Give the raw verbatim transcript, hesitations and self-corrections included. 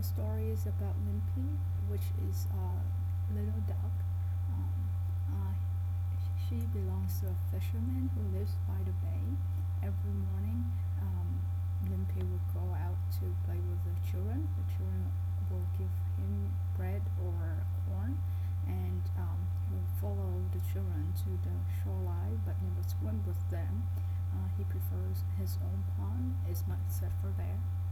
the story is about Limpy, which is a little duck. Um, uh, she belongs to a fisherman who lives by the bay. Every morning, um, Limpy will go out to play with the children. The children will give him bread or corn, and um, he will follow the children to the shoreline but never swim with them. Uh, he prefers his own pond. It's much safer there.